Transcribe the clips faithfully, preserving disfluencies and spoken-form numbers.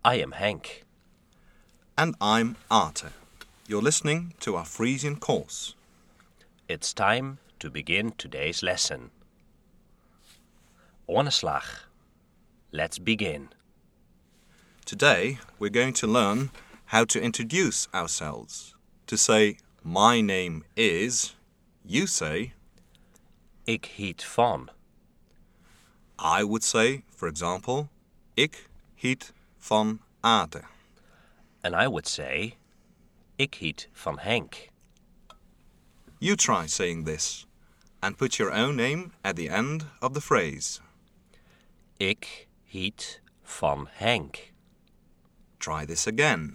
I am Henk. And I'm Arte. You're listening to our Frisian course. It's time to begin today's lesson. Oorneslag. Let's begin. Today we're going to learn how to introduce ourselves. To say, my name is, you say, Ik heet van. I would say, for example, ik heet van Arte. And I would say, Ik heet van Henk. You try saying this and put your own name at the end of the phrase. Ik heet van Henk. Try this again.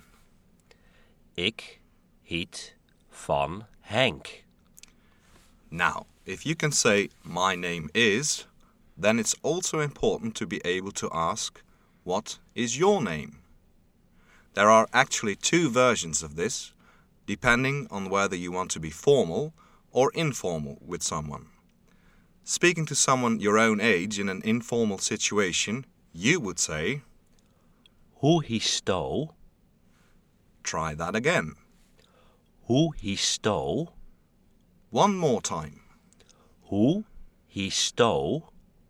Ik heet van Henk. Now, if you can say, my name is, then it's also important to be able to ask, what is your name? There are actually two versions of this, depending on whether you want to be formal or informal with someone. Speaking to someone your own age in an informal situation, you would say, Hoe histo? try that again. Hoe histo? One more time. Hoe histo?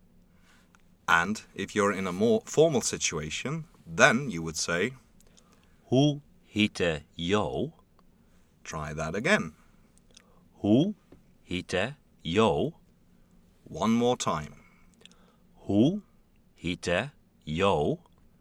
And if you're in a more formal situation, then you would say, Hoe hitte jo? try that again. Hoe hitte jo? One more time. Hoe hitte jo?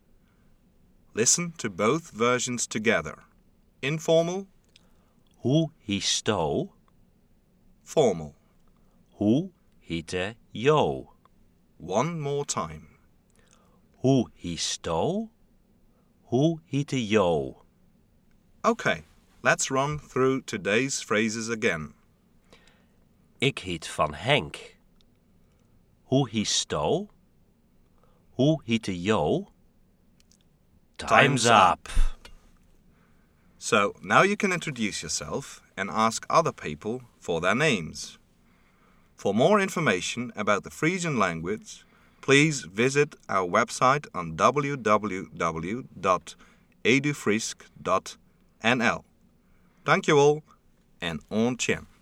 Listen to both versions together. Informal, Hoe histo? formal. Hoe hitte jo? One more time. Hoe histo? Hoe hitte jo? Okay, let's run through today's phrases again. Ik heet van Henk. Hoe histo? Hoe hitte jo? Time's up. So now you can introduce yourself and ask other people for their names. For more information about the Frisian language, please visit our website on w w w dot edufrisk dot n l. Dankjewel en ontjen.